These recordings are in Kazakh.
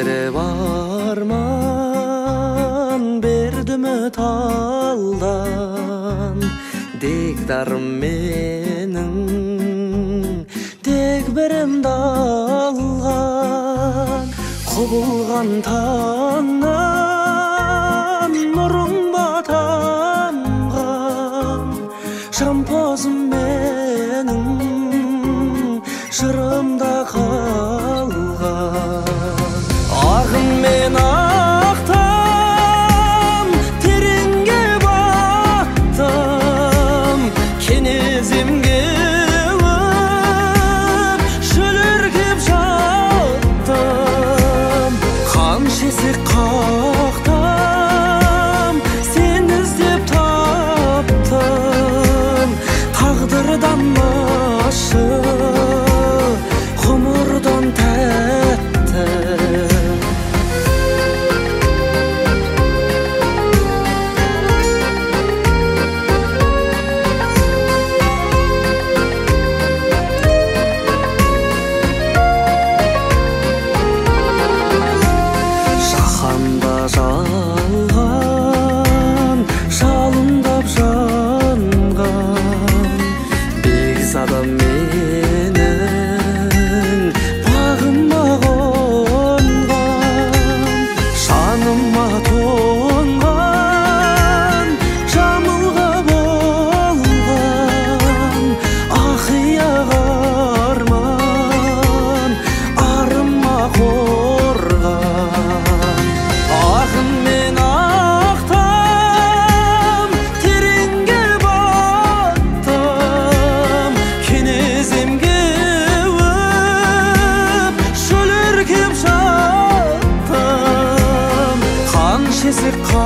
беріп арман бердімі талдан дегдарым менің дегбірімді алған құбылған таңнан нұрың батанған жампозым менің жырымда қалған ағын мен ақтам тереңге баттым кенеземге өп шөліркеп жаттым қаншесі қақтам сен іздеп таптым тағдырдан ащы ғұмырдан тәтті жаһанда жалған жалындап жанған бекзада менің бағыма қонған жаныма тоңған жамылғы болған ақиық арман арыма қорған ағын мен ақтам тереңге баттым кенеземге өп шөліркеп жаттым қаншесі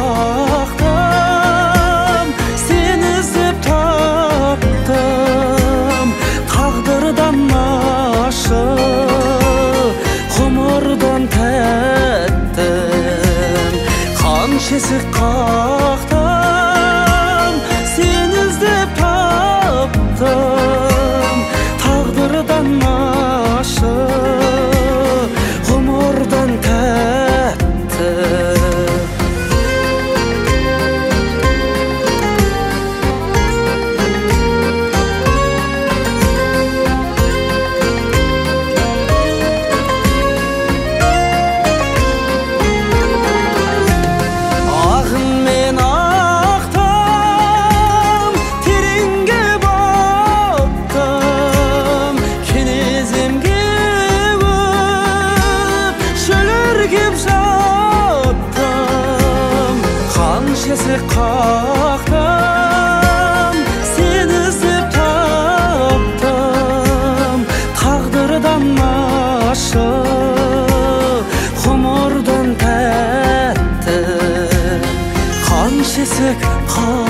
қақтам сен іздеп таптым тағдырдан ащы ғұмырдан тәтті қаншесі қақтам сен іздеп таптым тағдырдан ащы ғұмырдан тәтті ағын мен ақтам тереңге баттым кенеземге өп шөліркеп жаттым қаншесі қақтам сен іздеп таптым тағдырдан ащы ғұмырдан тәтті қаншесі